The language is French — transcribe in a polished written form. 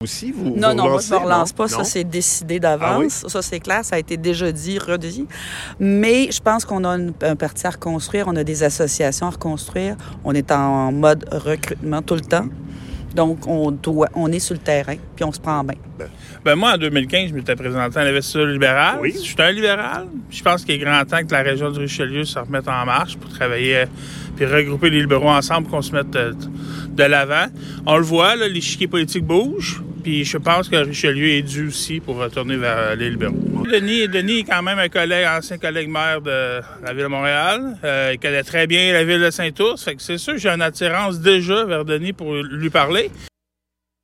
Aussi, vous Non, moi, relancez, je ne me relance pas. non? Ça, c'est décidé d'avance. Ça, c'est clair. Ça a été déjà dit, redit. Mais je pense qu'on a un parti à reconstruire. On a des associations à reconstruire. On est en mode recrutement tout le temps. Donc, on est sur le terrain, puis on se prend en main. Moi, en 2015, je m'étais présenté à l'investiture libérale. Oui. Je suis un libéral. Je pense qu'il est grand temps que la région du Richelieu se remette en marche pour travailler puis regrouper les libéraux ensemble, qu'on se mette de l'avant. On le voit, là, l'échiquier politique bouge. Puis je pense que Richelieu est dû aussi pour retourner vers les libéraux. Denis est quand même un ancien collègue maire de la Ville de Montréal. Il connaît très bien la Ville de Saint-Ours. Fait que c'est sûr que j'ai une attirance déjà vers Denis pour lui parler.